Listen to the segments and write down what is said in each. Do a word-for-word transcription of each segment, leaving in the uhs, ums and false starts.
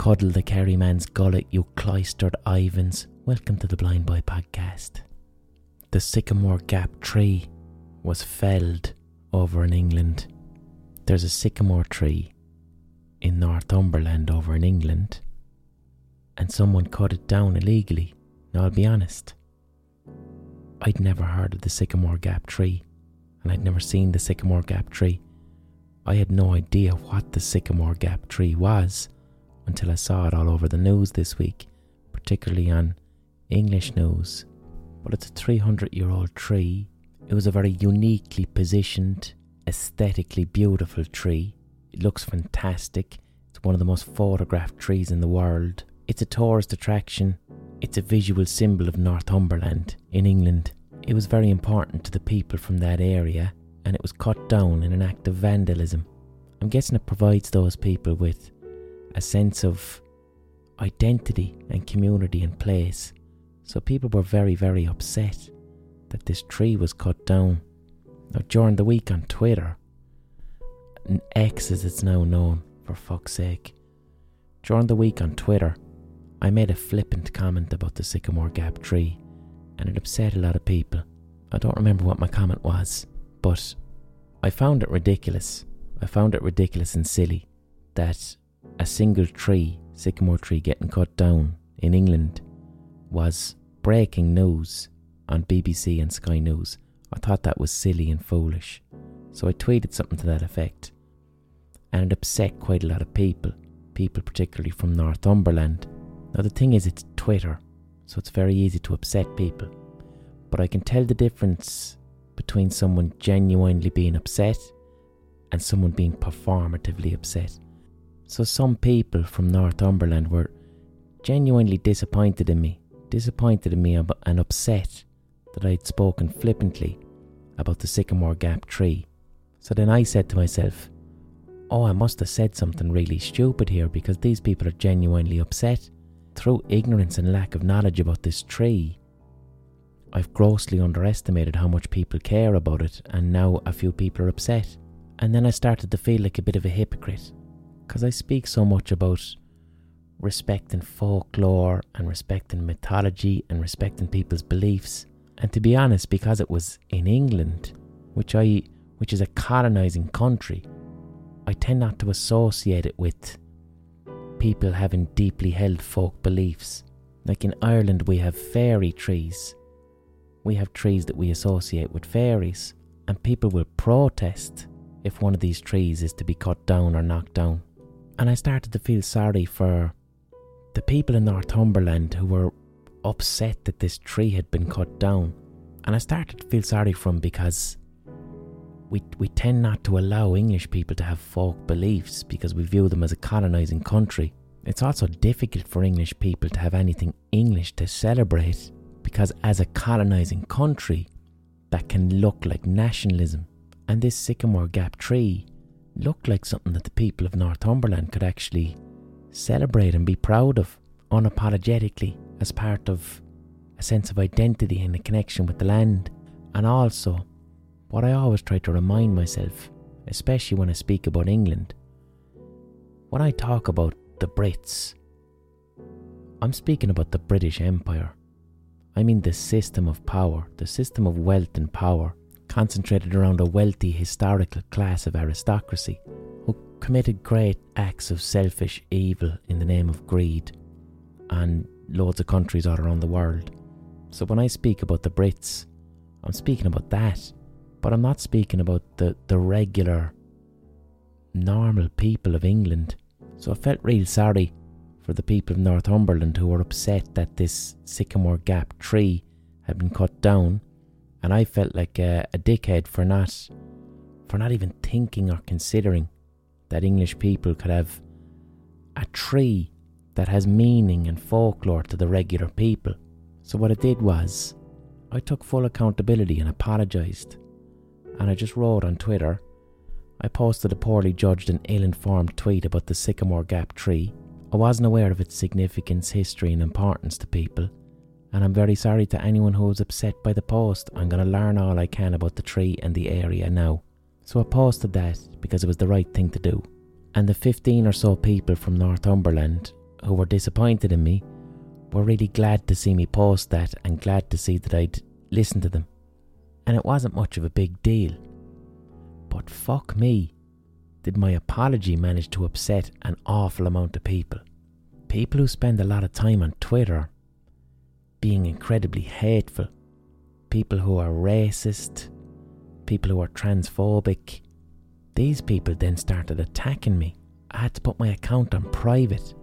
Cuddle the Kerryman's gullet, you cloistered Ivans. Welcome to the Blind Boy Podcast. The Sycamore Gap tree was felled over in England. There's a sycamore tree in Northumberland over in England, and someone cut it down illegally. Now, I'll be honest, I'd never heard of the Sycamore Gap tree, and I'd never seen the Sycamore Gap tree. I had no idea what the Sycamore Gap tree was until I saw it all over the news this week, particularly on English news. But it's a three hundred year old tree. It was a very uniquely positioned, aesthetically beautiful tree. It looks fantastic. It's one of the most photographed trees in the world. It's a tourist attraction. It's a visual symbol of Northumberland in England. It was very important to the people from that area, and it was cut down in an act of vandalism. I'm guessing it provides those people with a sense of identity and community and place. So people were very, very upset that this tree was cut down. Now, during the week on Twitter, X as it's now known, for fuck's sake, during the week on Twitter, I made a flippant comment about the Sycamore Gap tree, and it upset a lot of people. I don't remember what my comment was, but I found it ridiculous. I found it ridiculous and silly that a single tree, sycamore tree, getting cut down in England was breaking news on B B C and Sky News. I thought that was silly and foolish. So I tweeted something to that effect, and it upset quite a lot of people, people particularly from Northumberland. Now the thing is, it's Twitter, so it's very easy to upset people. But I can tell the difference between someone genuinely being upset and someone being performatively upset. So some people from Northumberland were genuinely disappointed in me, disappointed in me and upset that I'd spoken flippantly about the Sycamore Gap tree. So then I said to myself, oh, I must have said something really stupid here, because these people are genuinely upset. Through ignorance and lack of knowledge about this tree, I've grossly underestimated how much people care about it, and now a few people are upset. And then I started to feel like a bit of a hypocrite, because I speak so much about respecting folklore and respecting mythology and respecting people's beliefs. And to be honest, because it was in England, which I which is a colonising country, I tend not to associate it with people having deeply held folk beliefs. Like in Ireland, we have fairy trees. We have trees that we associate with fairies, and people will protest if one of these trees is to be cut down or knocked down. And I started to feel sorry for the people in Northumberland who were upset that this tree had been cut down. And I started to feel sorry for them because we we tend not to allow English people to have folk beliefs because we view them as a colonising country. It's also difficult for English people to have anything English to celebrate, because as a colonising country, that can look like nationalism. And this Sycamore Gap tree looked like something that the people of Northumberland could actually celebrate and be proud of unapologetically, as part of a sense of identity and a connection with the land. And also, what I always try to remind myself, especially when I speak about England, when I talk about the Brits, I'm speaking about the British Empire. I mean the system of power, the system of wealth and power, concentrated around a wealthy historical class of aristocracy who committed great acts of selfish evil in the name of greed, and loads of countries all around the world. So when I speak about the Brits, I'm speaking about that, but I'm not speaking about the, the regular, normal people of England. So I felt real sorry for the people of Northumberland who were upset that this Sycamore Gap tree had been cut down, and I felt like a, a dickhead for not for not even thinking or considering that English people could have a tree that has meaning and folklore to the regular people. So what I did was, I took full accountability and apologised, and I just wrote on Twitter. I posted a poorly judged and ill-informed tweet about the Sycamore Gap tree. I wasn't aware of its significance, history and importance to people, and I'm very sorry to anyone who was upset by the post. I'm going to learn all I can about the tree and the area now. So I posted that because it was the right thing to do. And the fifteen or so people from Northumberland who were disappointed in me were really glad to see me post that and glad to see that I'd listened to them. And it wasn't much of a big deal. But fuck me, did my apology manage to upset an awful amount of people. People who spend a lot of time on Twitter being incredibly hateful. People who are racist. People who are transphobic. These people then started attacking me. I had to put my account on private.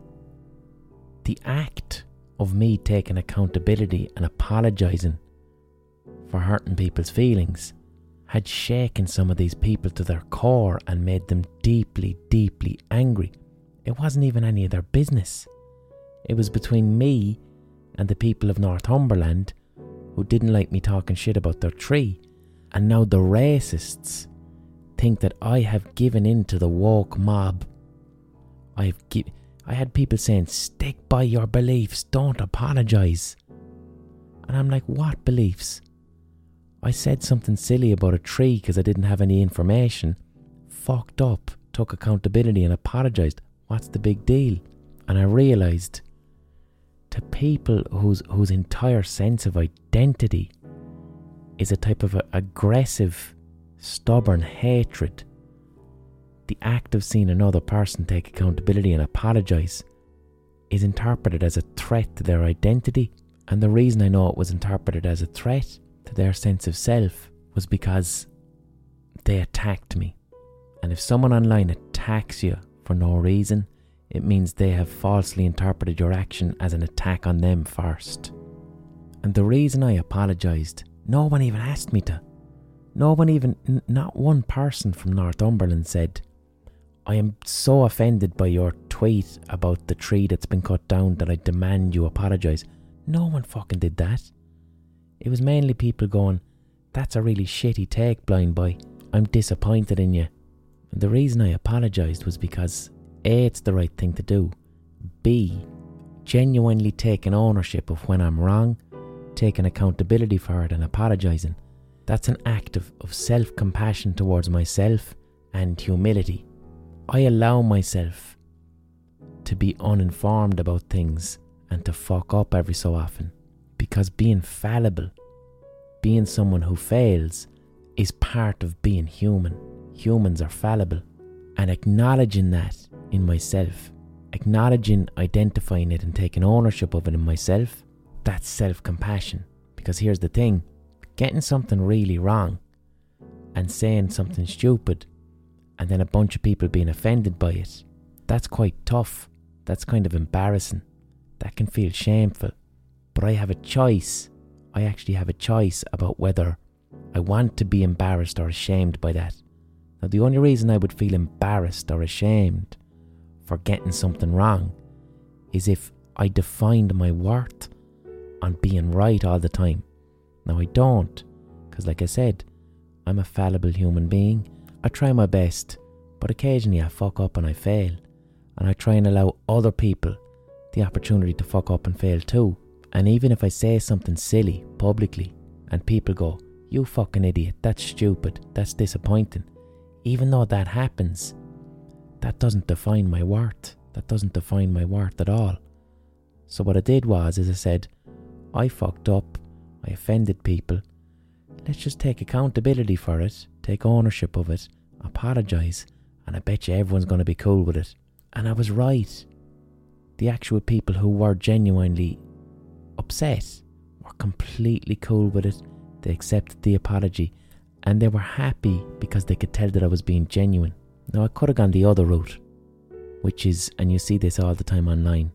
The act of me taking accountability and apologising for hurting people's feelings had shaken some of these people to their core and made them deeply, deeply angry. It wasn't even any of their business. It was between me and the people of Northumberland who didn't like me talking shit about their tree. And now the racists think that I have given in to the woke mob. I've gi- I had people saying, stick by your beliefs, don't apologise. And I'm like, what beliefs? I said something silly about a tree because I didn't have any information. Fucked up, took accountability and apologised. What's the big deal? And I realised, to people whose whose entire sense of identity is a type of a aggressive, stubborn hatred, the act of seeing another person take accountability and apologise is interpreted as a threat to their identity. And the reason I know it was interpreted as a threat to their sense of self was because they attacked me. And if someone online attacks you for no reason, it means they have falsely interpreted your action as an attack on them first. And the reason I apologised, no one even asked me to. No one even, n- not one person from Northumberland said, I am so offended by your tweet about the tree that's been cut down that I demand you apologise. No one fucking did that. It was mainly people going, that's a really shitty take, Blind Boy. I'm disappointed in you. And the reason I apologised was because A, it's the right thing to do. B, genuinely taking ownership of when I'm wrong, taking accountability for it and apologising. That's an act of, of self-compassion towards myself and humility. I allow myself to be uninformed about things and to fuck up every so often, because being fallible, being someone who fails, is part of being human. Humans are fallible. And acknowledging that in myself, acknowledging, identifying it and taking ownership of it in myself, that's self-compassion. Because here's the thing, getting something really wrong and saying something stupid and then a bunch of people being offended by it, that's quite tough. That's kind of embarrassing. That can feel shameful. But I have a choice. I actually have a choice about whether I want to be embarrassed or ashamed by that. Now, the only reason I would feel embarrassed or ashamed for getting something wrong is if I defined my worth on being right all the time. Now, I don't, because like I said, I'm a fallible human being. I try my best, but occasionally I fuck up and I fail. And I try and allow other people the opportunity to fuck up and fail too. And even if I say something silly publicly and people go, you fucking idiot, that's stupid, that's disappointing. Even though that happens, that doesn't define my worth. That doesn't define my worth at all. So what I did was, is I said, I fucked up, I offended people. Let's just take accountability for it, take ownership of it, apologise, and I bet you everyone's going to be cool with it. And I was right. The actual people who were genuinely upset were completely cool with it. They accepted the apology and they were happy because they could tell that I was being genuine. Now, I could have gone the other route, which is, and you see this all the time online,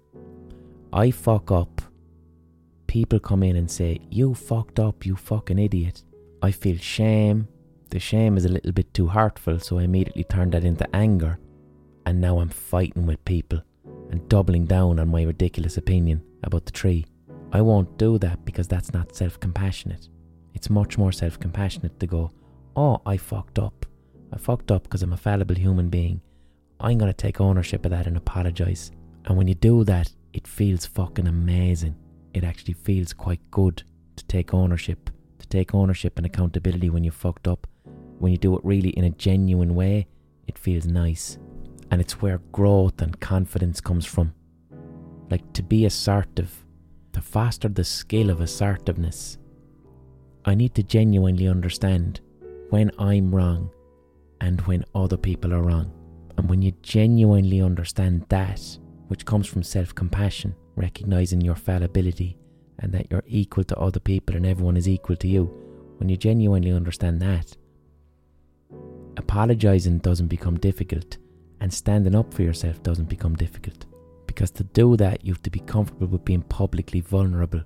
I fuck up, people come in and say, you fucked up, you fucking idiot. I feel shame. The shame is a little bit too hurtful, so I immediately turned that into anger. And now I'm fighting with people and doubling down on my ridiculous opinion about the tree. I won't do that because that's not self-compassionate. It's much more self-compassionate to go, oh, I fucked up. I fucked up because I'm a fallible human being. I'm going to take ownership of that and apologise. And when you do that, it feels fucking amazing. It actually feels quite good to take ownership. To take ownership and accountability when you fucked up. When you do it really in a genuine way, it feels nice. And it's where growth and confidence comes from. Like, to be assertive, to foster the skill of assertiveness, I need to genuinely understand when I'm wrong and when other people are wrong. And when you genuinely understand that, which comes from self-compassion, recognizing your fallibility and that you're equal to other people and everyone is equal to you, when you genuinely understand that, apologizing doesn't become difficult and standing up for yourself doesn't become difficult. Because to do that, you have to be comfortable with being publicly vulnerable.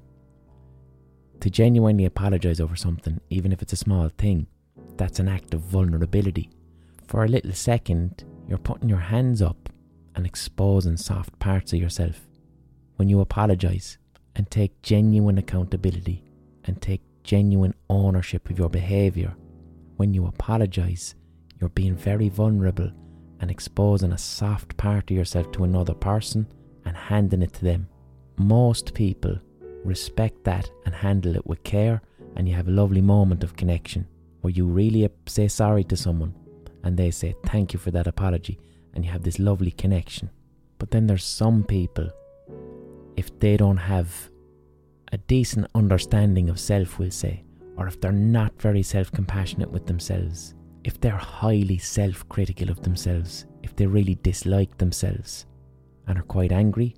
To genuinely apologize over something, even if it's a small thing, that's an act of vulnerability. For a little second, you're putting your hands up and exposing soft parts of yourself. When you apologize and take genuine accountability and take genuine ownership of your behaviour, when you apologize, you're being very vulnerable and exposing a soft part of yourself to another person and handing it to them. Most people respect that and handle it with care, and you have a lovely moment of connection where you really say sorry to someone and they say thank you for that apology, and you have this lovely connection. But then there's some people, if they don't have a decent understanding of self, we'll say, or if they're not very self-compassionate with themselves, if they're highly self-critical of themselves, if they really dislike themselves and are quite angry,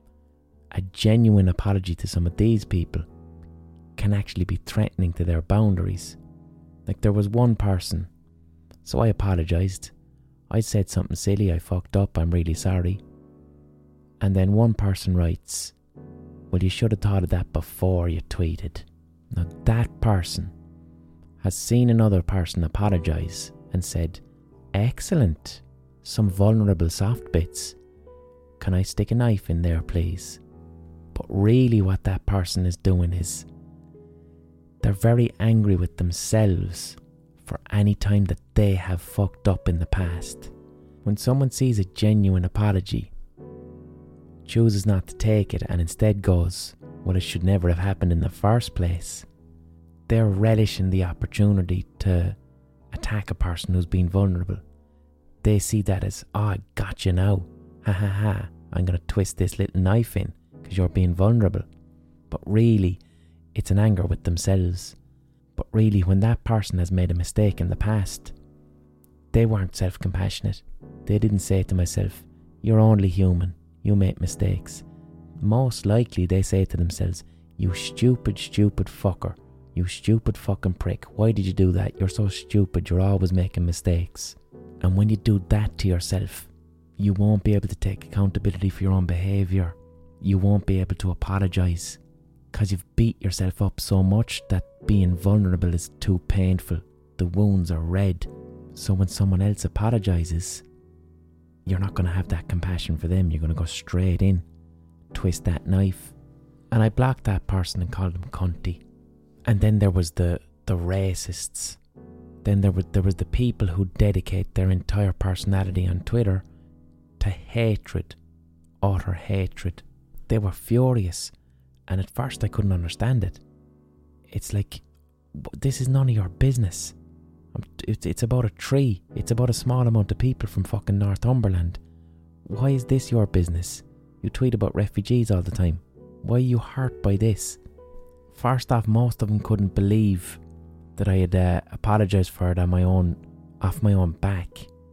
a genuine apology to some of these people can actually be threatening to their boundaries. Like, there was one person, so I apologised. I said something silly, I fucked up, I'm really sorry. And then one person writes, well, you should have thought of that before you tweeted. Now that person has seen another person apologise and said, excellent, some vulnerable soft bits. Can I stick a knife in there, please? But really what that person is doing is they're very angry with themselves for any time that they have fucked up in the past. When someone sees a genuine apology, chooses not to take it and instead goes, well, it should never have happened in the first place, they're relishing the opportunity to attack a person who's been vulnerable. They see that as, oh, I got you now. Ha ha ha. I'm going to twist this little knife in because you're being vulnerable. But really, it's an anger with themselves. But really, when that person has made a mistake in the past, they weren't self-compassionate. They didn't say to myself, you're only human. You make mistakes. Most likely, they say to themselves, you stupid, stupid fucker. You stupid fucking prick. Why did you do that? You're so stupid. You're always making mistakes. And when you do that to yourself, you won't be able to take accountability for your own behaviour. You won't be able to apologise because you've beat yourself up so much that being vulnerable is too painful. The wounds are red. So when someone else apologises, you're not going to have that compassion for them. You're going to go straight in, twist that knife. And I blocked that person and called him cunty. And then there was the, the racists. Then there, were, there was the people who dedicate their entire personality on Twitter to hatred, utter hatred. They were furious, and at first I couldn't understand it. It's like, this is none of your business. It's, it's about a tree. It's about a small amount of people from fucking Northumberland. Why is this your business? You tweet about refugees all the time. Why are you hurt by this? First off, most of them couldn't believe that I had uh, apologised for it on my own, off my own back.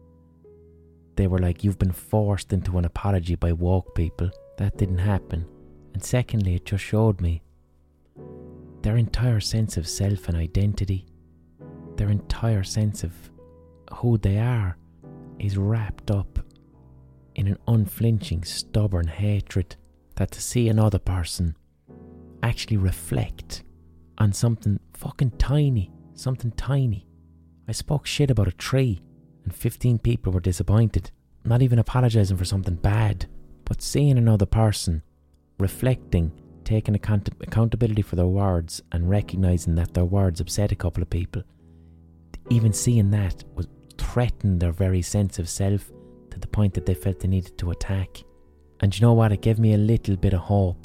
They were like, you've been forced into an apology by woke people. That didn't happen. And secondly, it just showed me their entire sense of self and identity, their entire sense of who they are is wrapped up in an unflinching, stubborn hatred that to see another person actually reflect on something fucking tiny, something tiny. I spoke shit about a tree and fifteen people were disappointed, not even apologising for something bad, but seeing another person reflecting, taking account- accountability for their words and recognising that their words upset a couple of people. Even seeing that was threatened their very sense of self to the point that they felt they needed to attack. And you know what? It gave me a little bit of hope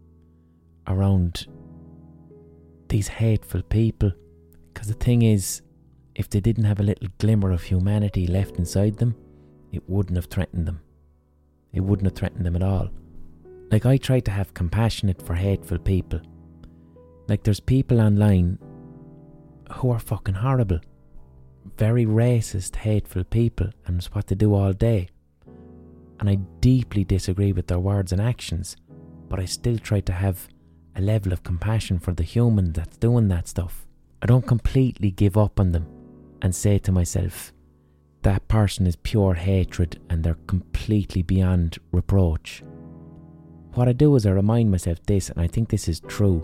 around these hateful people. Because the thing is, if they didn't have a little glimmer of humanity left inside them, it wouldn't have threatened them. It wouldn't have threatened them at all. Like, I try to have compassionate for hateful people. Like, there's people online who are fucking horrible. Very racist, hateful people, and it's what they do all day. And I deeply disagree with their words and actions, but I still try to have a level of compassion for the human that's doing that stuff. I don't completely give up on them and say to myself, that person is pure hatred and they're completely beyond reproach. What I do is I remind myself this, and I think this is true.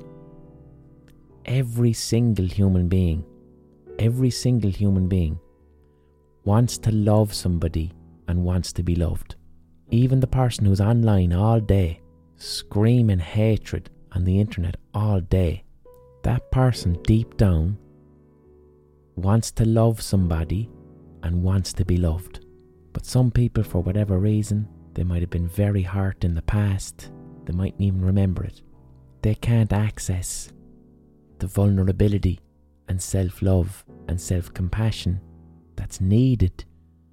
Every single human being, every single human being wants to love somebody and wants to be loved. Even the person who's online all day, screaming hatred on the internet all day, that person deep down wants to love somebody and wants to be loved. But some people, for whatever reason, they might have been very hurt in the past, they mightn't even remember it. They can't access the vulnerability and self-love and self-compassion that's needed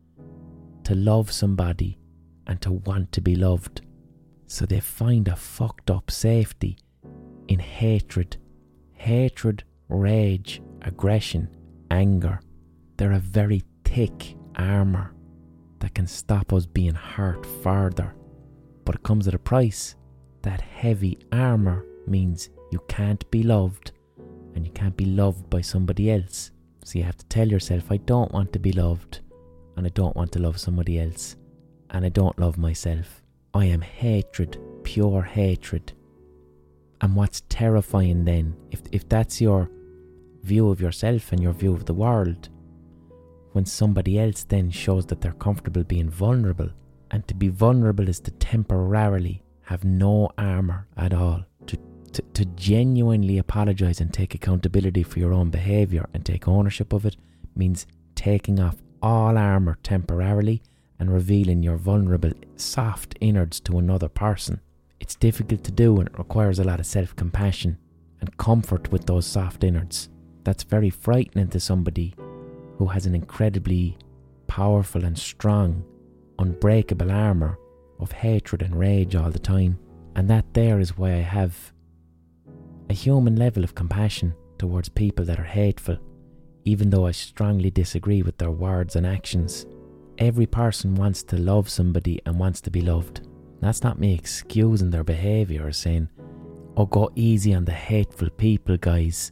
to love somebody and to want to be loved. So they find a fucked up safety in hatred. Hatred, rage, aggression, anger. They're a very thick armour that can stop us being hurt further. But it comes at a price. That heavy armour means you can't be loved, and you can't be loved by somebody else. So you have to tell yourself, I don't want to be loved, and I don't want to love somebody else, and I don't love myself. I am hatred, pure hatred. And what's terrifying then, if if that's your view of yourself and your view of the world, when somebody else then shows that they're comfortable being vulnerable, and to be vulnerable is to temporarily have no armour at all, to, to, to genuinely apologise and take accountability for your own behaviour and take ownership of it, means taking off all armour temporarily and revealing your vulnerable, soft innards to another person. It's difficult to do, and it requires a lot of self-compassion and comfort with those soft innards. That's very frightening to somebody who has an incredibly powerful and strong, unbreakable armour of hatred and rage all the time. And that there is why I have a human level of compassion towards people that are hateful, even though I strongly disagree with their words and actions. Every person wants to love somebody and wants to be loved. That's not me excusing their behaviour or saying, oh, go easy on the hateful people, guys.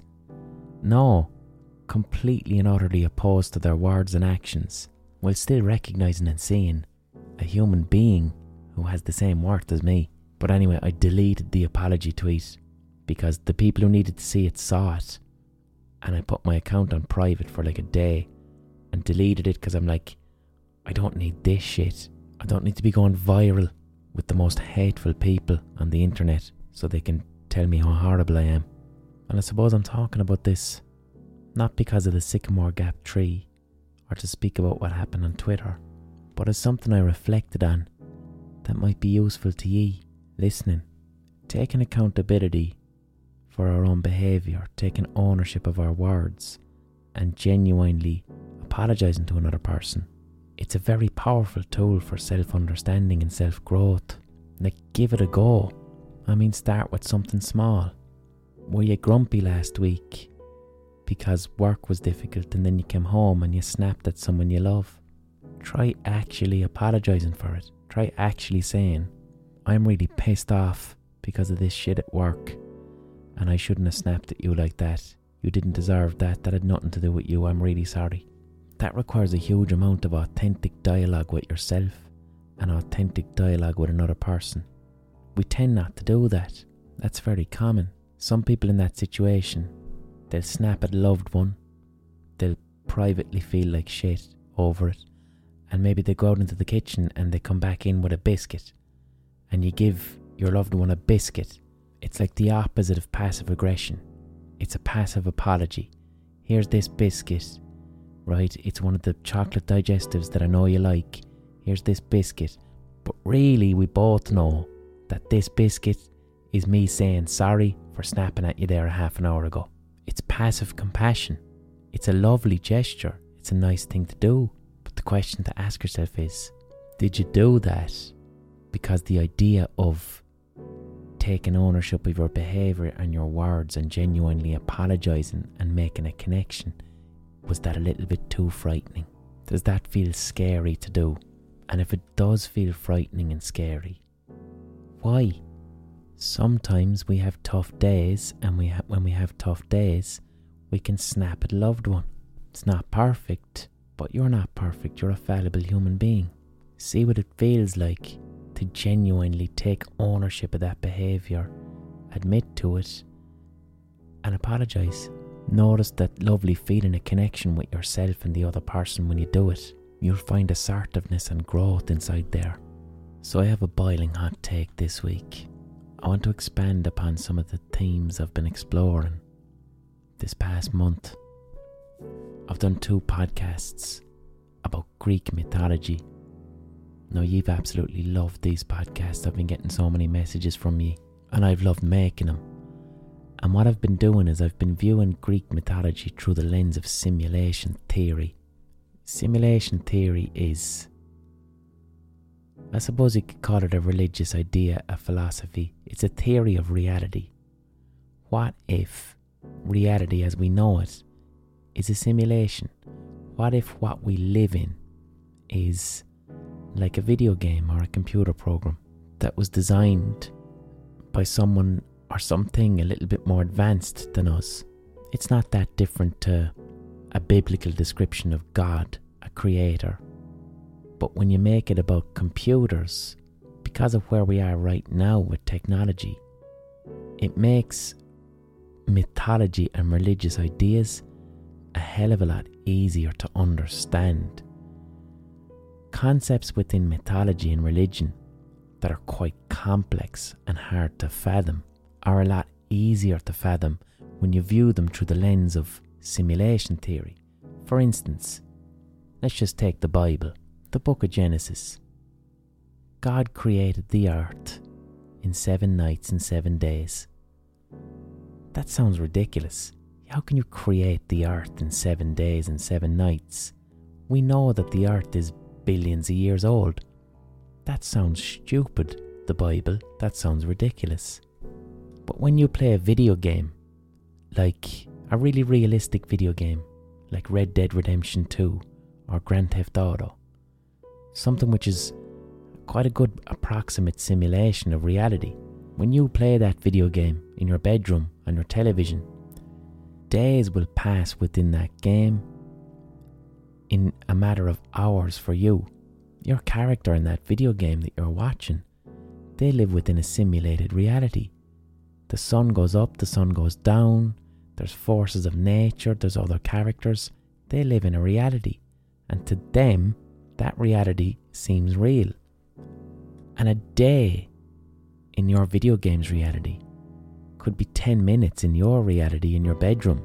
No, completely and utterly opposed to their words and actions, while still recognising and seeing a human being who has the same worth as me. But anyway, I deleted the apology tweet because the people who needed to see it saw it, and I put my account on private for like a day and deleted it because I'm like, I don't need this shit. I don't need to be going viral with the most hateful people on the internet so they can tell me how horrible I am. And I suppose I'm talking about this not because of the Sycamore Gap tree or to speak about what happened on Twitter, but as something I reflected on that might be useful to ye listening. Taking accountability for our own behaviour, taking ownership of our words, and genuinely apologising to another person. It's a very powerful tool for self-understanding and self-growth. Like, give it a go. I mean, start with something small. Were you grumpy last week because work was difficult and then you came home and you snapped at someone you love? Try actually apologising for it. Try actually saying, I'm really pissed off because of this shit at work and I shouldn't have snapped at you like that. You didn't deserve that. That had nothing to do with you. I'm really sorry. That requires a huge amount of authentic dialogue with yourself and authentic dialogue with another person. We tend not to do that. That's very common. Some people in that situation, they'll snap at a loved one, they'll privately feel like shit over it, and maybe they go out into the kitchen and they come back in with a biscuit, and you give your loved one a biscuit. It's like the opposite of passive aggression. It's a passive apology. Here's this biscuit, right? It's one of the chocolate digestives that I know you like. Here's this biscuit. But really, we both know that this biscuit is me saying sorry for snapping at you there a half an hour ago. It's passive compassion. It's a lovely gesture. It's a nice thing to do. But the question to ask yourself is, did you do that because the idea of taking ownership of your behaviour and your words and genuinely apologising and making a connection, was that a little bit too frightening? Does that feel scary to do? And if it does feel frightening and scary, why? Sometimes we have tough days, and we ha- when we have tough days, we can snap at a loved one. It's not perfect, but you're not perfect. You're a fallible human being. See what it feels like to genuinely take ownership of that behaviour, admit to it, and apologise. Notice that lovely feeling of connection with yourself and the other person when you do it. You'll find assertiveness and growth inside there. So I have a boiling hot take this week. I want to expand upon some of the themes I've been exploring this past month. I've done two podcasts about Greek mythology. Now, you've absolutely loved these podcasts. I've been getting so many messages from you, and I've loved making them. And what I've been doing is I've been viewing Greek mythology through the lens of simulation theory. Simulation theory is, I suppose you could call it a religious idea, a philosophy. It's a theory of reality. What if reality as we know it is a simulation? What if what we live in is like a video game or a computer program that was designed by someone or something a little bit more advanced than us? It's not that different to a biblical description of God, a creator. But when you make it about computers, because of where we are right now with technology, it makes mythology and religious ideas a hell of a lot easier to understand. Concepts within mythology and religion that are quite complex and hard to fathom are a lot easier to fathom when you view them through the lens of simulation theory. For instance, let's just take the Bible, the book of Genesis. God created the earth in seven nights and seven days. That sounds ridiculous. How can you create the earth in seven days and seven nights? We know that the earth is billions of years old. That sounds stupid, the Bible. That sounds ridiculous. But when you play a video game, like a really realistic video game, like Red Dead Redemption two or Grand Theft Auto, something which is quite a good approximate simulation of reality. When you play that video game in your bedroom on your television, days will pass within that game in a matter of hours for you. Your character in that video game that you're watching, they live within a simulated reality. The sun goes up, the sun goes down, there's forces of nature, there's other characters. They live in a reality, and to them, that reality seems real. And a day in your video game's reality could be ten minutes in your reality in your bedroom.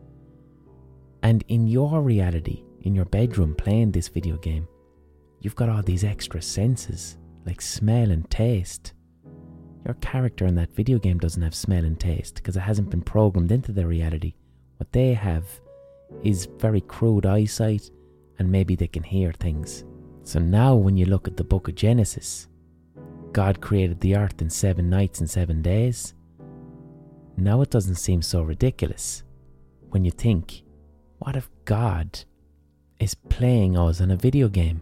And in your reality, in your bedroom playing this video game, you've got all these extra senses like smell and taste. Your character in that video game doesn't have smell and taste because it hasn't been programmed into their reality. What they have is very crude eyesight, and maybe they can hear things. So now when you look at the book of Genesis, God created the earth in seven nights and seven days. Now it doesn't seem so ridiculous when you think, what if God is playing us in a video game?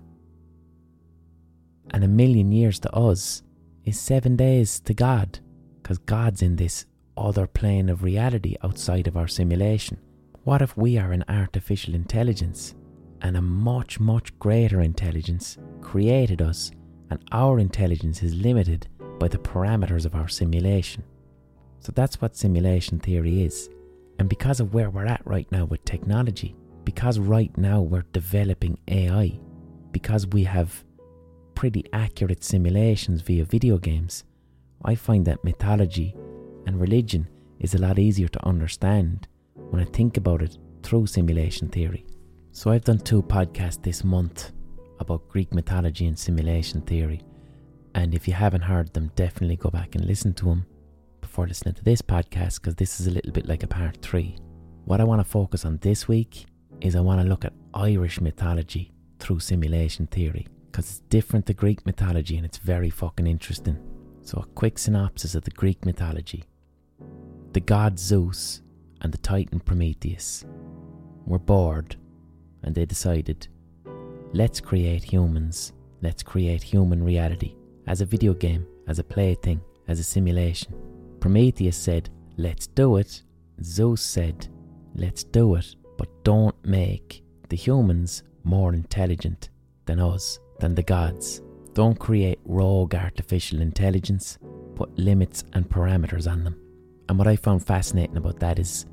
And a million years to us is seven days to God, because God's in this other plane of reality outside of our simulation. What if we are an artificial intelligence and a much, much greater intelligence created us, and our intelligence is limited by the parameters of our simulation? So that's what simulation theory is. And because of where we're at right now with technology, because right now we're developing A I, because we have pretty accurate simulations via video games, I find that mythology and religion is a lot easier to understand when I think about it through simulation theory. So I've done two podcasts this month about Greek mythology and simulation theory, and if you haven't heard them, definitely go back and listen to them before listening to this podcast, because this is a little bit like a part three. What I want to focus on this week is I want to look at Irish mythology through simulation theory, because it's different to Greek mythology and it's very fucking interesting. So a quick synopsis of the Greek mythology. The god Zeus and the titan Prometheus were bored, and they decided, let's create humans, let's create human reality, as a video game, as a plaything, as a simulation. Prometheus said, let's do it. Zeus said, let's do it, but don't make the humans more intelligent than us, than the gods. Don't create rogue artificial intelligence, put limits and parameters on them. And what I found fascinating about that is,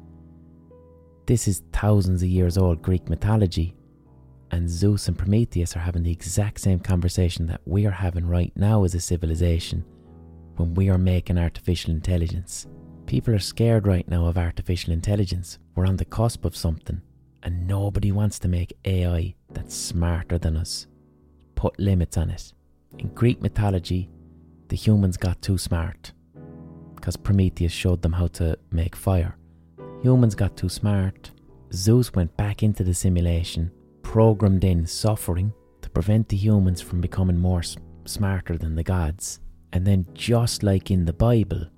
this is thousands of years old Greek mythology, and Zeus and Prometheus are having the exact same conversation that we are having right now as a civilization when we are making artificial intelligence. People are scared right now of artificial intelligence. We're on the cusp of something, and nobody wants to make A I that's smarter than us. Put limits on it. In Greek mythology, the humans got too smart because Prometheus showed them how to make fire. Humans got too smart. Zeus went back into the simulation, programmed in suffering to prevent the humans from becoming more s- smarter than the gods. And then, just like in the Bible,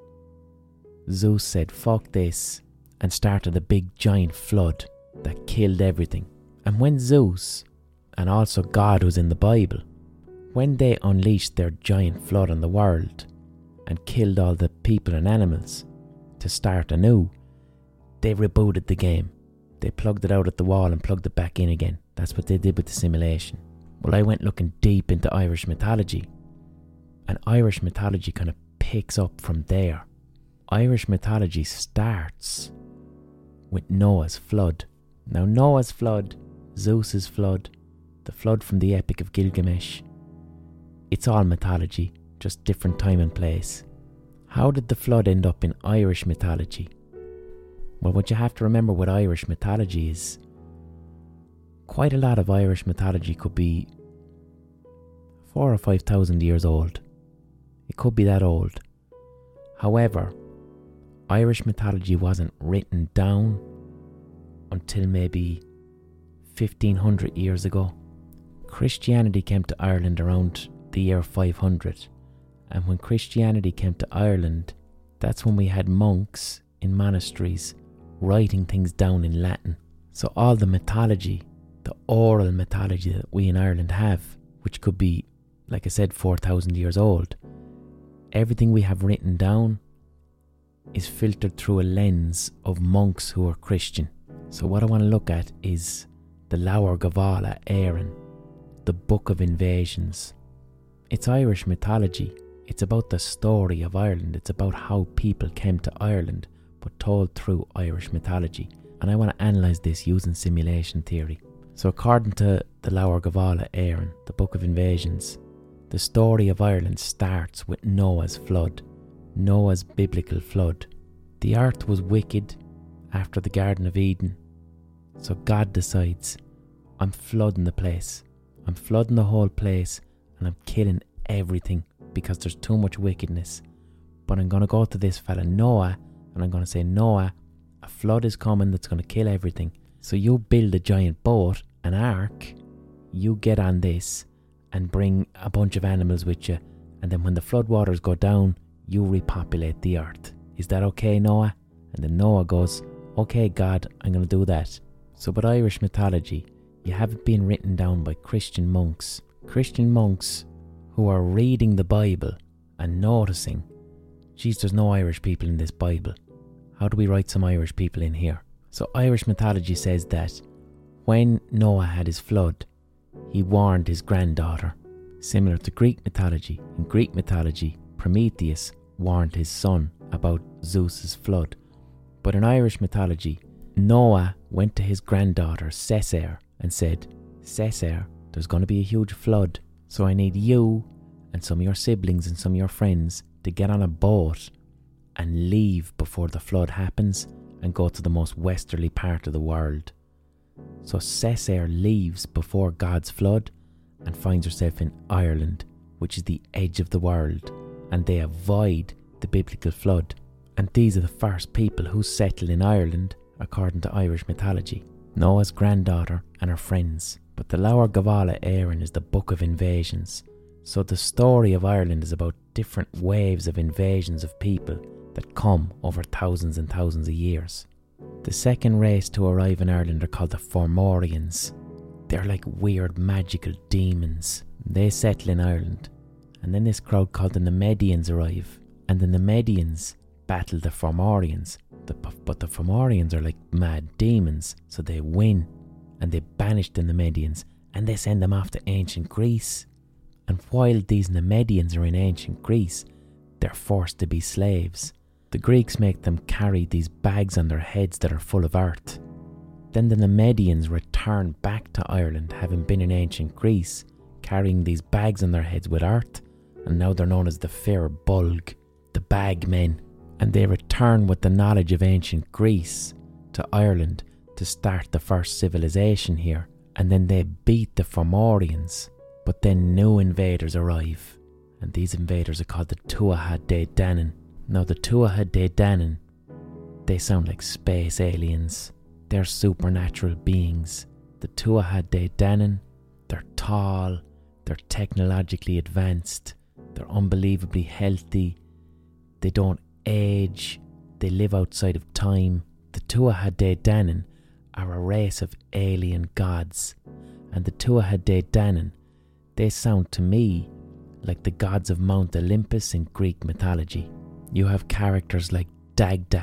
Zeus said, fuck this, and started a big giant flood that killed everything. And when Zeus, and also God who's in the Bible, when they unleashed their giant flood on the world and killed all the people and animals to start anew, they rebooted the game. They plugged it out at the wall and plugged it back in again. That's what they did with the simulation. Well, I went looking deep into Irish mythology, and Irish mythology kind of picks up from there. Irish mythology starts with Noah's flood. Now, Noah's flood, Zeus's flood, the flood from the Epic of Gilgamesh, it's all mythology, just different time and place. How did the flood end up in Irish mythology? Well, what you have to remember with Irish mythology is quite a lot of Irish mythology could be four or five thousand years old. It could be that old. However, Irish mythology wasn't written down until maybe fifteen hundred years ago. Christianity came to Ireland around the year five hundred, and when Christianity came to Ireland, that's when we had monks in monasteries writing things down in Latin. So all the mythology, the oral mythology that we in Ireland have, which could be, like I said, four thousand years old, everything we have written down is filtered through a lens of monks who are Christian. So what I want to look at is the Leabhar Gabhála Éireann, the Book of Invasions. It's Irish mythology. It's about the story of Ireland. It's about how people came to Ireland, but told through Irish mythology. And I want to analyse this using simulation theory. So according to the Leabhar Gabhála Éireann, the Book of Invasions, the story of Ireland starts with Noah's flood. Noah's biblical flood. The earth was wicked after the Garden of Eden. So God decides, I'm flooding the place. I'm flooding the whole place, and I'm killing everything because there's too much wickedness. But I'm going to go to this fella Noah, and I'm going to say, Noah, a flood is coming that's going to kill everything. So you build a giant boat, an ark, you get on this and bring a bunch of animals with you, and then when the flood waters go down, you repopulate the earth. Is that okay, Noah? And then Noah goes, okay, God, I'm going to do that. So with Irish mythology, you have it being written down by Christian monks. Christian monks who are reading the Bible and noticing, geez, there's no Irish people in this Bible. How do we write some Irish people in here? So Irish mythology says that when Noah had his flood, he warned his granddaughter. Similar to Greek mythology. In Greek mythology, Prometheus warned his son about Zeus's flood. But in Irish mythology, Noah went to his granddaughter Cessair and said, Cessair, there's going to be a huge flood, so I need you and some of your siblings and some of your friends to get on a boat and leave before the flood happens and go to the most westerly part of the world. So Cessair leaves before God's flood and finds herself in Ireland, which is the edge of the world, and they avoid the biblical flood. And these are the first people who settle in Ireland according to Irish mythology. Noah's granddaughter and her friends. But the Leabhar Gabhála Éireann is the Book of Invasions. So the story of Ireland is about different waves of invasions of people that come over thousands and thousands of years. The second race to arrive in Ireland are called the Fomorians. They're like weird magical demons. They settle in Ireland, and then this crowd called the Nemedians arrive, and the Nemedians battle the Fomorians. The, but the Fomorians are like mad demons, so they win, and they banish the Nemedians, and they send them off to ancient Greece. And while these Nemedians are in ancient Greece, they're forced to be slaves. The Greeks make them carry these bags on their heads that are full of earth. Then the Nemedians return back to Ireland, having been in ancient Greece, carrying these bags on their heads with earth, and now they're known as the Fair Bulg, the Bag Men. And they return with the knowledge of ancient Greece to Ireland to start the first civilization here. And then they beat the Fomorians. But then new invaders arrive, and these invaders are called the Tuatha Dé Danann. Now the Tuatha Dé Danann, they sound like space aliens. They're supernatural beings. The Tuatha Dé Danann, they're tall, they're technologically advanced, they're unbelievably healthy, they don't age, they live outside of time. The Tuatha Dé Danann are a race of alien gods, and the Tuatha Dé Danann, they sound to me like the gods of Mount Olympus in Greek mythology. You have characters like Dagda.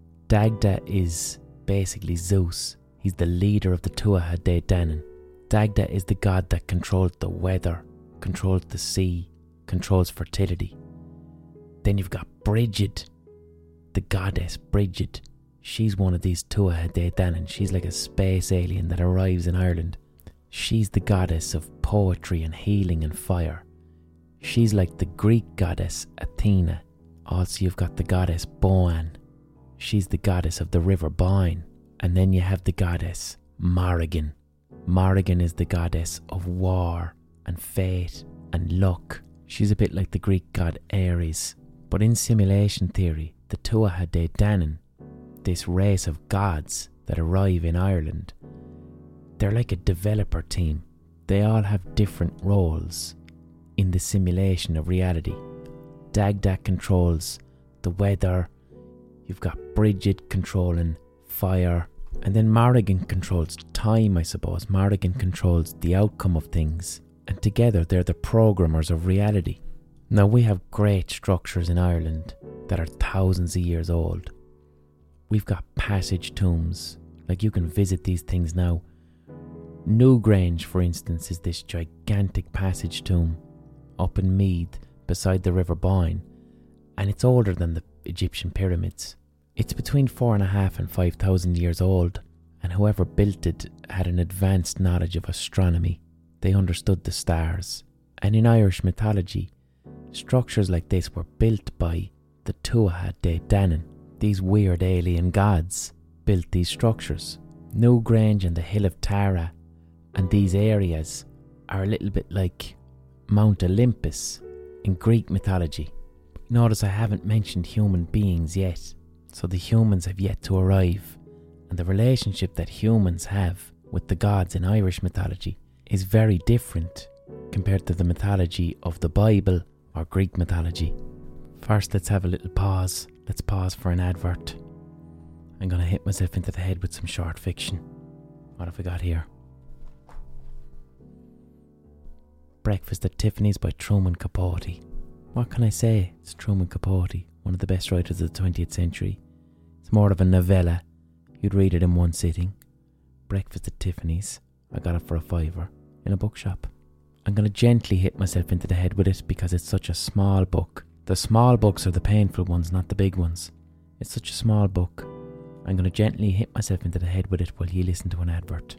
Dagda is basically Zeus. He's the leader of the Tuatha Dé Danann. Dagda is the god that controls the weather, controls the sea, controls fertility. Then you've got Brigid, the goddess Brigid. She's one of these Tuatha Dé Danann. She's like a space alien that arrives in Ireland. She's the goddess of poetry and healing and fire. She's like the Greek goddess Athena. Also you've got the goddess Boan. She's the goddess of the river Boyne. And then you have the goddess Morrigan. Morrigan is the goddess of war and fate and luck. She's a bit like the Greek god Ares. But in simulation theory, the Tuatha Dé Danann, this race of gods that arrive in Ireland, they're like a developer team. They all have different roles in the simulation of reality. Dagda controls the weather. You've got Brigid controlling fire. And then Morrigan controls time, I suppose. Morrigan controls the outcome of things. And together they're the programmers of reality. Now we have great structures in Ireland that are thousands of years old. We've got passage tombs. Like you can visit these things now. Newgrange, for instance, is this gigantic passage tomb up in Meath beside the River Boyne, and it's older than the Egyptian pyramids. It's between four and a half and five thousand years old, and whoever built it had an advanced knowledge of astronomy. They understood the stars. And in Irish mythology, structures like this were built by the Tuatha Dé Danann. These weird alien gods built these structures. Newgrange and the Hill of Tara and these areas are a little bit like Mount Olympus in Greek mythology. Notice I haven't mentioned human beings yet. So the humans have yet to arrive. And the relationship that humans have with the gods in Irish mythology is very different compared to the mythology of the Bible or Greek mythology. First, let's have a little pause. Let's pause for an advert. I'm going to hit myself into the head with some short fiction. What have we got here? Breakfast at Tiffany's by Truman Capote. What can I say? It's Truman Capote, one of the best writers of the twentieth century. It's more of a novella. You'd read it in one sitting. Breakfast at Tiffany's. I got it for a fiver in a bookshop. I'm going to gently hit myself into the head with it because it's such a small book. The small books are the painful ones, not the big ones. It's such a small book. I'm going to gently hit myself into the head with it while you listen to an advert.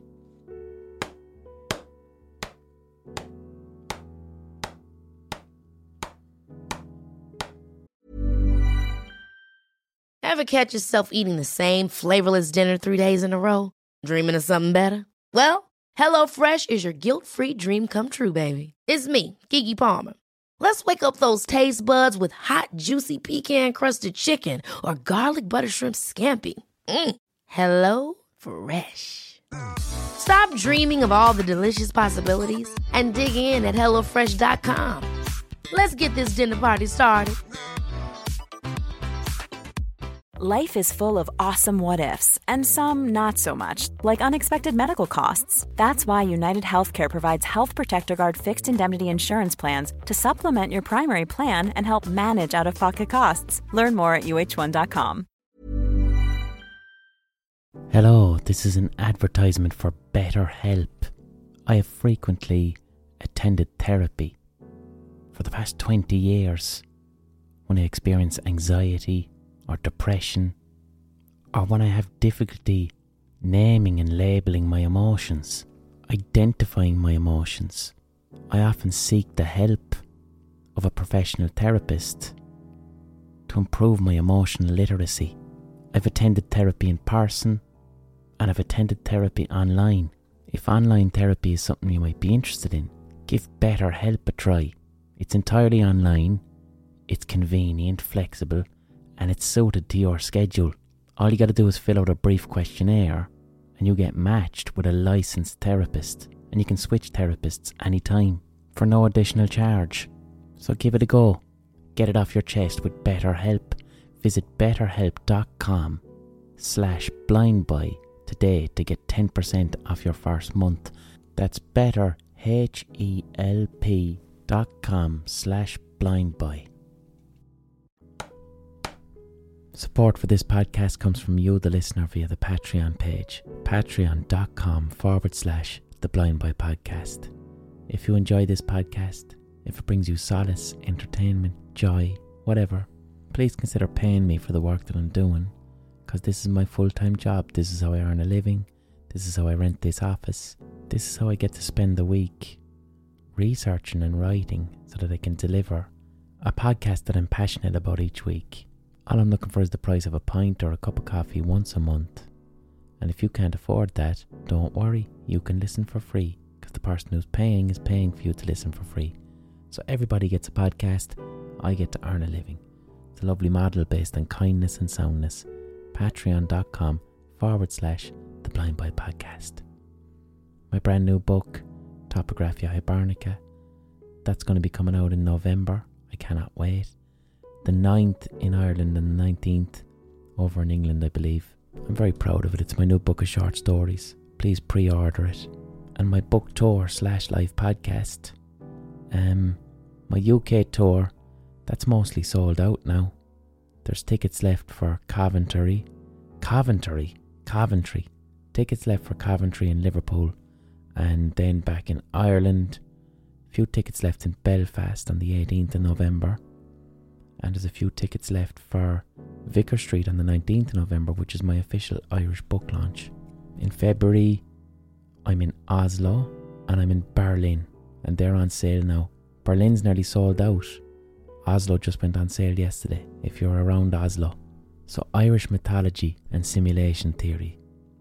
Ever catch yourself eating the same flavorless dinner three days in a row? Dreaming of something better? Well, HelloFresh is your guilt-free dream come true, baby. It's me, Keke Palmer. Let's wake up those taste buds with hot, juicy pecan-crusted chicken or garlic butter shrimp scampi. Mm. Hello Fresh. Stop dreaming of all the delicious possibilities and dig in at hello fresh dot com. Let's get this dinner party started. Life is full of awesome what-ifs, and some not so much, like unexpected medical costs. That's why United Healthcare provides Health Protector Guard fixed indemnity insurance plans to supplement your primary plan and help manage out-of-pocket costs. Learn more at U H one dot com. Hello, this is an advertisement for BetterHelp. I have frequently attended therapy for the past twenty years when I experience anxiety or depression, or when I have difficulty naming and labelling my emotions, identifying my emotions. I often seek the help of a professional therapist to improve my emotional literacy. I've attended therapy in person and I've attended therapy online. If online therapy is something you might be interested in, give BetterHelp a try. It's entirely online, it's convenient, flexible, and it's suited to your schedule. All you got to do is fill out a brief questionnaire and you get matched with a licensed therapist, and you can switch therapists anytime for no additional charge. So give it a go. Get it off your chest with BetterHelp. Visit betterhelp.com slash blindboy today to get ten percent off your first month. That's betterhelp.com slash blindboy. Support for this podcast comes from you, the listener, via the Patreon page, patreon.com forward slash the Blind Boy Podcast. If you enjoy this podcast, if it brings you solace, entertainment, joy, whatever, please consider paying me for the work that I'm doing, because this is my full-time job. This is how I earn a living. This is how I rent this office. This is how I get to spend the week researching and writing so that I can deliver a podcast that I'm passionate about each week. All I'm looking for is the price of a pint or a cup of coffee once a month. And if you can't afford that, don't worry, you can listen for free, because the person who's paying is paying for you to listen for free. So everybody gets a podcast, I get to earn a living. It's a lovely model based on kindness and soundness. Patreon.com forward slash the Blind Boy Podcast. My brand new book, Topographia Hibernica, that's going to be coming out in November. I cannot wait. The ninth in Ireland and the nineteenth over in England, I believe. I'm very proud of it. It's my new book of short stories. Please pre-order it. And my book tour slash live podcast. Um, my U K tour, that's mostly sold out now. There's tickets left for Coventry. Coventry? Coventry. Tickets left for Coventry and Liverpool. And then back in Ireland. A few tickets left in Belfast on the eighteenth of November. And there's a few tickets left for Vicar Street on the nineteenth of November, which is my official Irish book launch. In February, I'm in Oslo and I'm in Berlin, and they're on sale now. Berlin's nearly sold out. Oslo just went on sale yesterday, if you're around Oslo. So Irish mythology and simulation theory.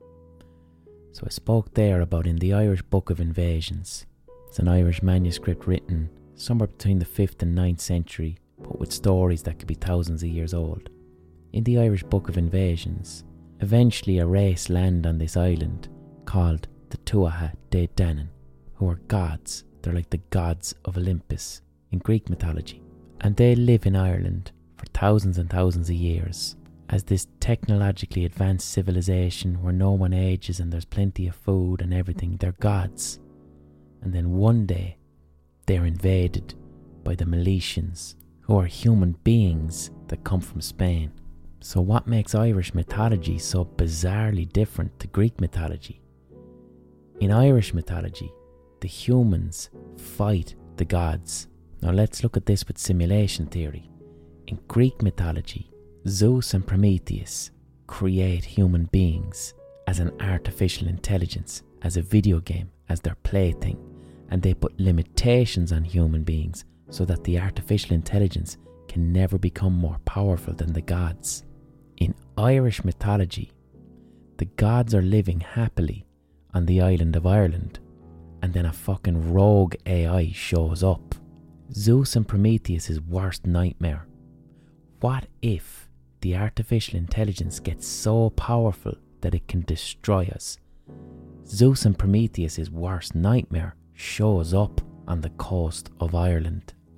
So I spoke there about In the Irish Book of Invasions. It's an Irish manuscript written somewhere between the fifth and ninth century, but with stories that could be thousands of years old. In the Irish Book of Invasions, eventually a race land on this island called the Tuatha De Danann, who are gods. They're like the gods of Olympus in Greek mythology. And they live in Ireland for thousands and thousands of years as this technologically advanced civilization where no one ages and there's plenty of food and everything. They're gods. And then one day, they're invaded by the Milesians, who are human beings that come from Spain. So what makes Irish mythology so bizarrely different to Greek mythology? In Irish mythology, the humans fight the gods. Now let's look at this with simulation theory. In Greek mythology, Zeus and Prometheus create human beings as an artificial intelligence, as a video game, as their plaything, and they put limitations on human beings so that the artificial intelligence can never become more powerful than the gods. In Irish mythology, the gods are living happily on the island of Ireland, and then a fucking rogue A I shows up. Zeus and Prometheus' worst nightmare. What if the artificial intelligence gets so powerful that it can destroy us? Zeus and Prometheus' worst nightmare shows up on the coast of Ireland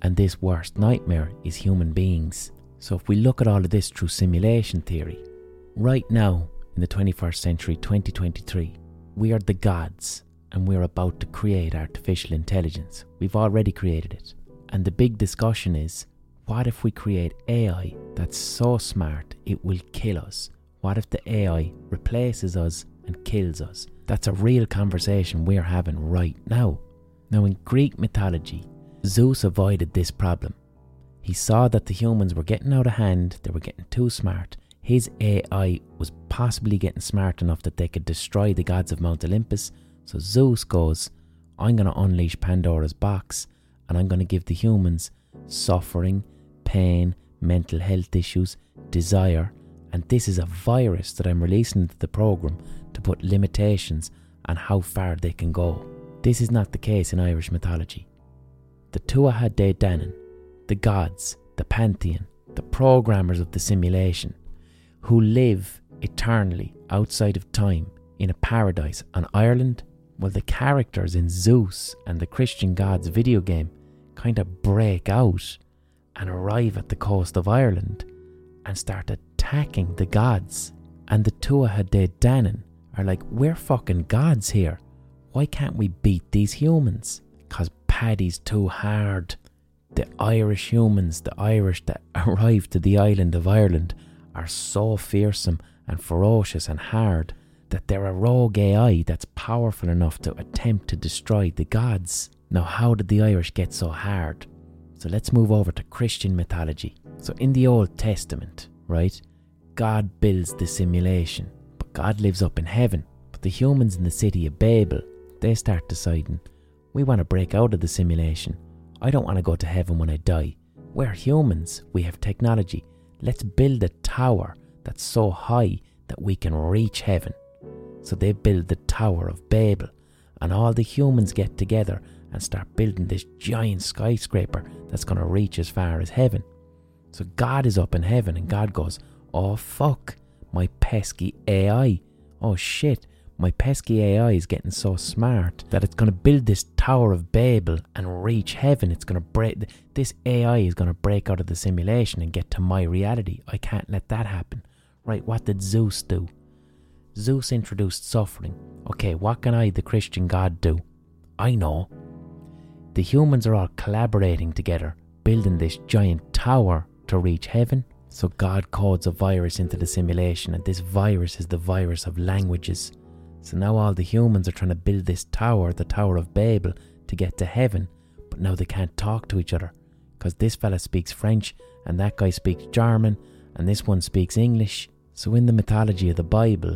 And this worst nightmare is human beings. So if we look at all of this through simulation theory, right now in the twenty-first century, twenty twenty-three, we are the gods and we're about to create artificial intelligence. We've already created it. And the big discussion is, what if we create A I that's so smart it will kill us? What if the A I replaces us and kills us? That's a real conversation we're having right now. Now in Greek mythology, Zeus avoided this problem. He saw that the humans were getting out of hand, they were getting too smart. His A I was possibly getting smart enough that they could destroy the gods of Mount Olympus. So Zeus goes, I'm going to unleash Pandora's box and I'm going to give the humans suffering, pain, mental health issues, desire. And this is a virus that I'm releasing into the program to put limitations on how far they can go. This is not the case in Irish mythology. The Tuatha De Danann, the gods, the pantheon, the programmers of the simulation, who live eternally outside of time in a paradise on Ireland, well, the characters in Zeus and the Christian gods video game kind of break out and arrive at the coast of Ireland and start attacking the gods. And the Tuatha De Danann are like, we're fucking gods here. Why can't we beat these humans? Because Paddy's too hard. The Irish humans, the Irish that arrived to the island of Ireland, are so fearsome and ferocious and hard that they're a rogue A I that's powerful enough to attempt to destroy the gods. Now, how did the Irish get so hard? So let's move over to Christian mythology. So in the Old Testament, right, God builds the simulation, but God lives up in heaven. But the humans in the city of Babel, they start deciding, we want to break out of the simulation. I don't want to go to heaven when I die. We're humans, we have technology. Let's build a tower that's so high that we can reach heaven. So they build the Tower of Babel, and all the humans get together and start building this giant skyscraper that's going to reach as far as heaven. So God is up in heaven and God goes, oh fuck, my pesky A I. Oh shit, my pesky A I is getting so smart that it's going to build this Tower of Babel and reach heaven. It's going to break, this A I is going to break out of the simulation and get to my reality. I can't let that happen. Right, what did Zeus do? Zeus introduced suffering. Okay, what can I, the Christian God, do? I know. The humans are all collaborating together, building this giant tower to reach heaven. So God codes a virus into the simulation, and this virus is the virus of languages. So now all the humans are trying to build this tower, the Tower of Babel, to get to heaven. But now they can't talk to each other, because this fella speaks French, and that guy speaks German, and this one speaks English. So in the mythology of the Bible,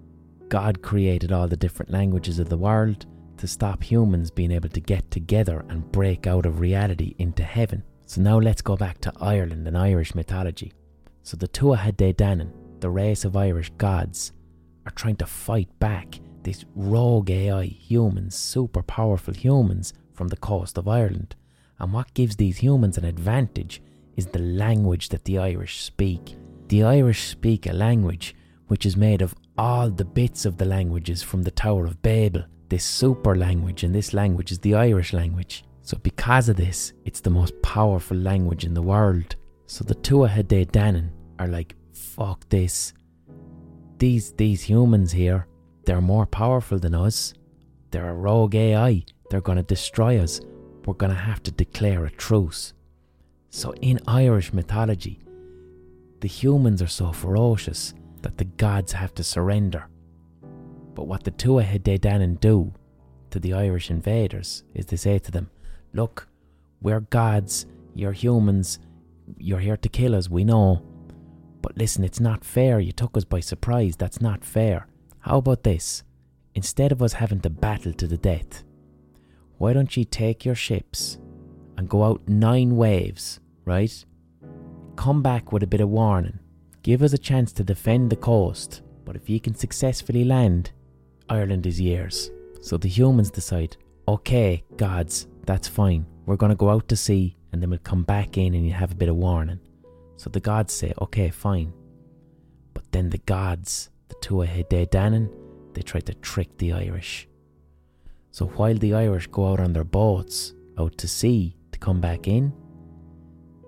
God created all the different languages of the world to stop humans being able to get together and break out of reality into heaven. So now let's go back to Ireland and Irish mythology. So the Tuatha De Danann, the race of Irish gods, are trying to fight back these rogue A I humans, super powerful humans from the coast of Ireland. And what gives these humans an advantage is the language that the Irish speak. The Irish speak a language which is made of all the bits of the languages from the Tower of Babel. This super language, and this language is the Irish language. So because of this, it's the most powerful language in the world. So the Tuatha De Danann are like, fuck this. These, these humans here, they're more powerful than us. They're a rogue A I. They're going to destroy us. We're going to have to declare a truce. So in Irish mythology, the humans are so ferocious that the gods have to surrender. But what the Tuatha De Danann do to the Irish invaders is they say to them, look, we're gods, you're humans, you're here to kill us, we know. But listen, it's not fair, you took us by surprise, that's not fair. How about this? Instead of us having to battle to the death, why don't you take your ships and go out nine waves, right? Come back with a bit of warning. Give us a chance to defend the coast, but if you can successfully land, Ireland is yours. So the humans decide, okay, gods, that's fine. We're going to go out to sea and then we'll come back in and you have a bit of warning. So the gods say, okay, fine. But then the gods, the Tuatha De Danann, they try to trick the Irish. So while the Irish go out on their boats, out to sea to come back in,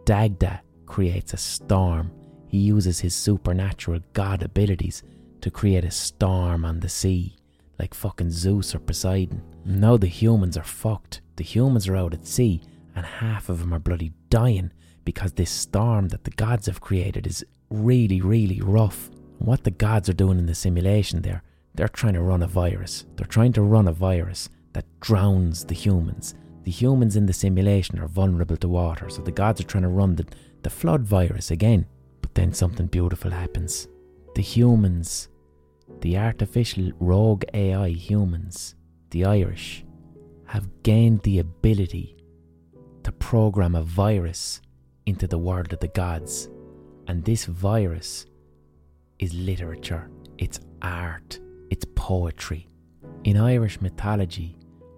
Dagda creates a storm. He uses his supernatural god abilities to create a storm on the sea, like fucking Zeus or Poseidon. Now the humans are fucked. The humans are out at sea, and half of them are bloody dying because this storm that the gods have created is really, really rough. And what the gods are doing in the simulation there, they're trying to run a virus. They're trying to run a virus that drowns the humans. The humans in the simulation are vulnerable to water, so the gods are trying to run the, the flood virus again. But then something beautiful happens. The humans, the artificial rogue A I humans, the Irish, have gained the ability to program a virus into the world of the gods. And this virus is literature, it's art, it's poetry. In Irish mythology,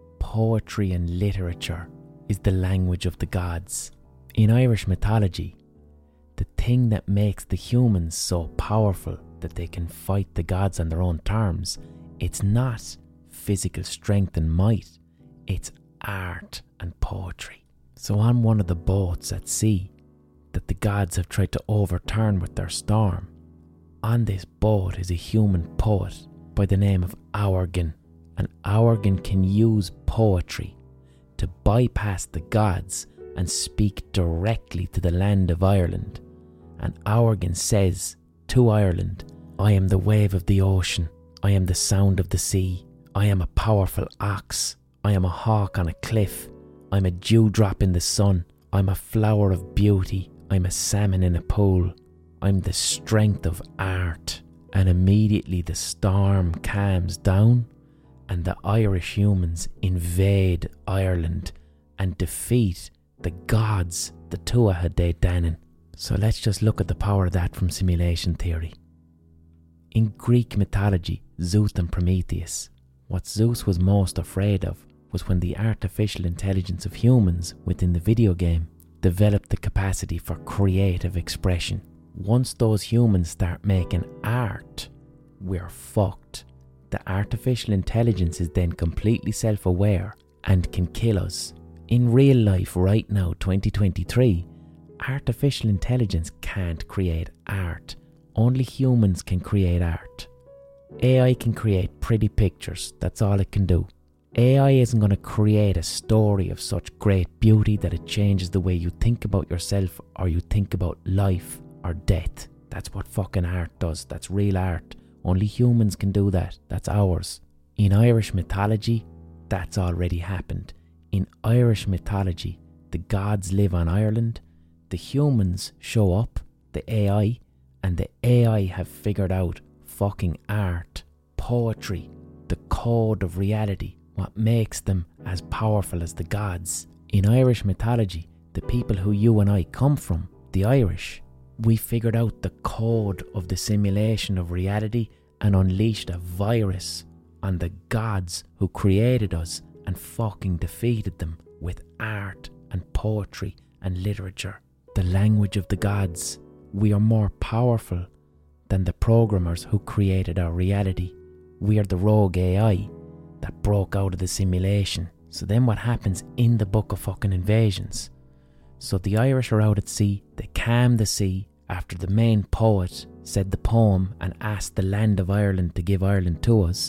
poetry and literature is the language of the gods. In Irish mythology, the thing that makes the humans so powerful that they can fight the gods on their own terms, it's not physical strength and might, it's art and poetry. So on one of the boats at sea that the gods have tried to overturn with their storm, on this boat is a human poet by the name of Aurgan. And Aurgan can use poetry to bypass the gods and speak directly to the land of Ireland. And Aurgan says to Ireland, I am the wave of the ocean, I am the sound of the sea, I am a powerful ox, I am a hawk on a cliff, I'm a dewdrop in the sun, I'm a flower of beauty, I'm a salmon in a pool, I'm the strength of art. And immediately the storm calms down and the Irish humans invade Ireland and defeat the gods, the Tuatha De Danann. So let's just look at the power of that from simulation theory. In Greek mythology, Zeus and Prometheus, what Zeus was most afraid of was when the artificial intelligence of humans within the video game developed the capacity for creative expression. Once those humans start making art, we're fucked. The artificial intelligence is then completely self-aware and can kill us. In real life right now, twenty twenty-three, artificial intelligence can't create art. Only humans can create art. A I can create pretty pictures, that's all it can do. A I isn't going to create a story of such great beauty that it changes the way you think about yourself or you think about life or death. That's what fucking art does. That's real art. Only humans can do that. That's ours. In Irish mythology, that's already happened. In Irish mythology, the gods live on Ireland, the humans show up, the A I, and the A I have figured out fucking art, poetry, the code of reality, what makes them as powerful as the gods. In Irish mythology, the people who you and I come from, the Irish, we figured out the code of the simulation of reality and unleashed a virus on the gods who created us and fucking defeated them with art and poetry and literature. The language of the gods. We are more powerful than the programmers who created our reality. We are the rogue A I that broke out of the simulation. So then what happens in the Book of fucking Invasions? So the Irish are out at sea, they calm the sea after the main poet said the poem and asked the land of Ireland to give Ireland to us.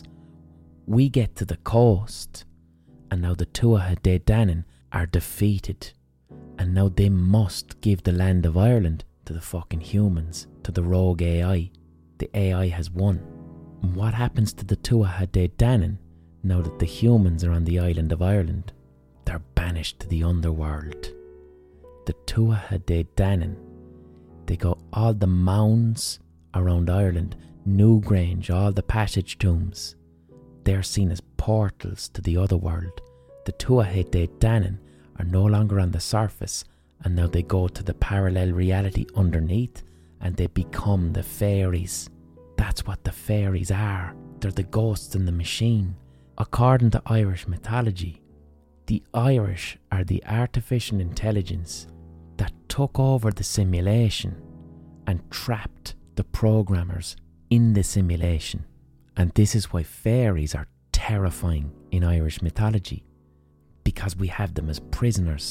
We get to the coast and now the Tuatha De Danann are defeated and now they must give the land of Ireland to the fucking humans, to the rogue A I. The A I has won. And what happens to the Tuatha De Danann now that the humans are on the island of Ireland? They're banished to the underworld. The Tuatha De Danann, they go all the mounds around Ireland, Newgrange, all the passage tombs, they're seen as portals to the other world. The Tuatha De Danann are no longer on the surface and now they go to the parallel reality underneath and they become the fairies. That's what the fairies are. They're the ghosts in the machine. According to Irish mythology, the Irish are the artificial intelligence that took over the simulation and trapped the programmers in the simulation. And this is why fairies are terrifying in Irish mythology, because we have them as prisoners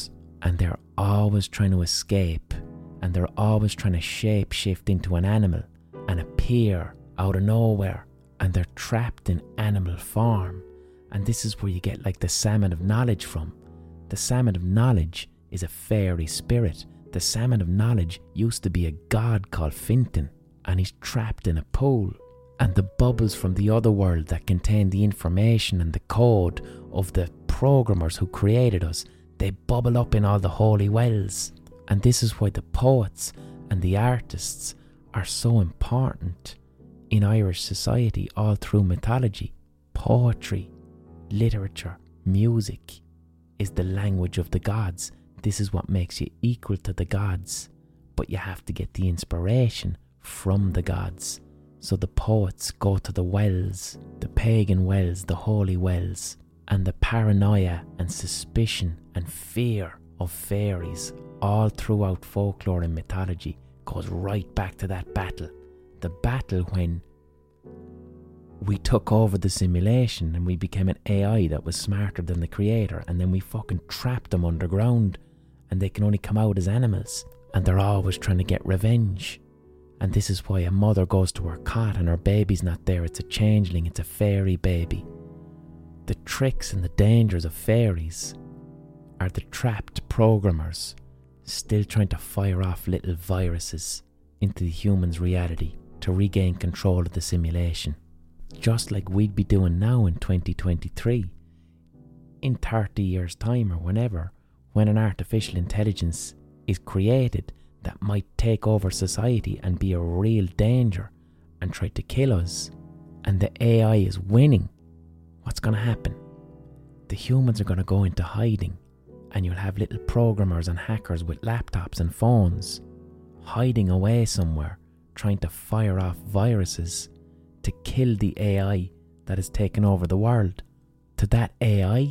and they're always trying to escape, and they're always trying to shape shift into an animal and appear out of nowhere, and they're trapped in animal form. And this is where you get like the salmon of knowledge from. The salmon of knowledge is a fairy spirit. The salmon of knowledge used to be a god called Fintan, and he's trapped in a pool. And the bubbles from the other world that contain the information and the code of the programmers who created us, they bubble up in all the holy wells. And this is why the poets and the artists are so important in Irish society all through mythology. Poetry, literature, music is the language of the gods. This is what makes you equal to the gods. But you have to get the inspiration from the gods. So the poets go to the wells, the pagan wells, the holy wells, and the paranoia and suspicion and fear of fairies all throughout folklore and mythology goes right back to that battle. The battle when we took over the simulation and we became an A I that was smarter than the creator, and then we fucking trapped them underground and they can only come out as animals, and they're always trying to get revenge. And this is why a mother goes to her cot and her baby's not there. It's a changeling, it's a fairy baby. The tricks and the dangers of fairies are the trapped programmers still trying to fire off little viruses into the human's reality to regain control of the simulation. Just like we'd be doing now in twenty twenty-three. In thirty years' time or whenever, when an artificial intelligence is created that might take over society and be a real danger and try to kill us, and the A I is winning, what's going to happen? The humans are going to go into hiding, and you'll have little programmers and hackers with laptops and phones hiding away somewhere, trying to fire off viruses to kill the A I that has taken over the world. To that A I,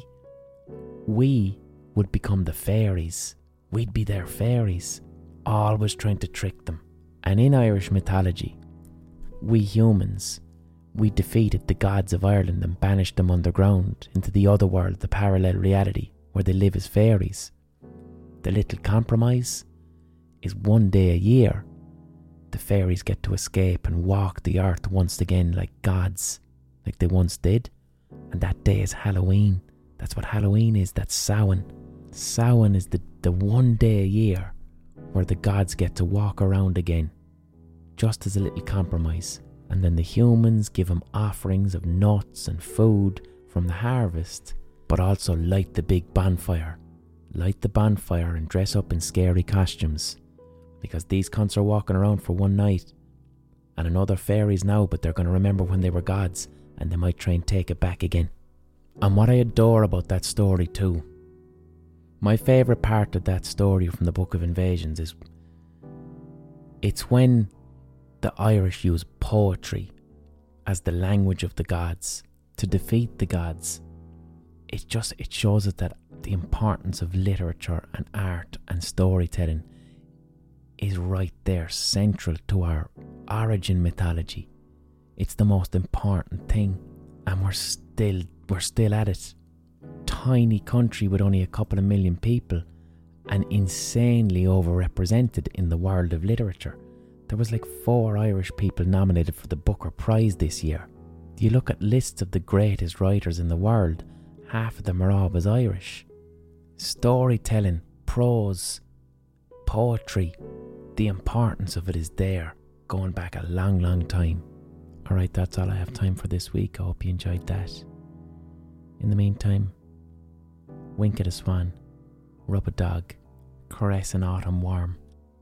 we would become the fairies. We'd be their fairies, always trying to trick them. And in Irish mythology, we humans, we defeated the gods of Ireland and banished them underground into the other world, the parallel reality, where they live as fairies. The little compromise is one day a year, the fairies get to escape and walk the earth once again like gods, like they once did. And that day is Halloween. That's what Halloween is, that's Samhain. Samhain is the, the one day a year where the gods get to walk around again, just as a little compromise. And then the humans give them offerings of nuts and food from the harvest, but also light the big bonfire. Light the bonfire and dress up in scary costumes, because these cunts are walking around for one night and another fairies now, but they're going to remember when they were gods and they might try and take it back again. And what I adore about that story too, my favourite part of that story from the Book of Invasions is it's when the Irish use poetry as the language of the gods to defeat the gods. It just it shows us that the importance of literature and art and storytelling is right there, central to our origin mythology. It's the most important thing, and we're still we're still at it. Tiny country with only a couple of million people, and insanely overrepresented in the world of literature. There was like four Irish people nominated for the Booker Prize this year. You look at lists of the greatest writers in the world, half of them are always Irish. Storytelling, prose, poetry, the importance of it is there, going back a long, long time. Alright, that's all I have time for this week. I hope you enjoyed that. In the meantime, wink at a swan, rub a dog, caress an autumn worm.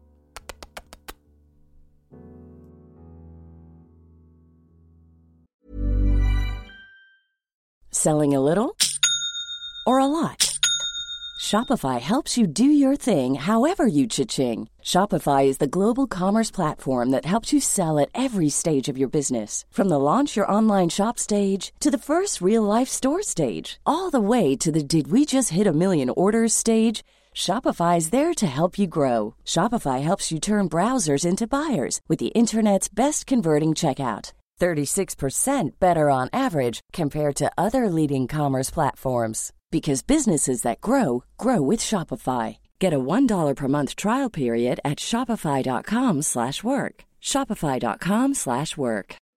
Selling a little or a lot? Shopify helps you do your thing however you cha-ching. Shopify is the global commerce platform that helps you sell at every stage of your business. From the launch your online shop stage to the first real-life store stage, all the way to the did we just hit a million orders stage. Shopify is there to help you grow. Shopify helps you turn browsers into buyers with the internet's best converting checkout. thirty-six percent better on average compared to other leading commerce platforms. Because businesses that grow, grow with Shopify. Get a one dollar per month trial period at shopify.com slash work. Shopify.com slash work.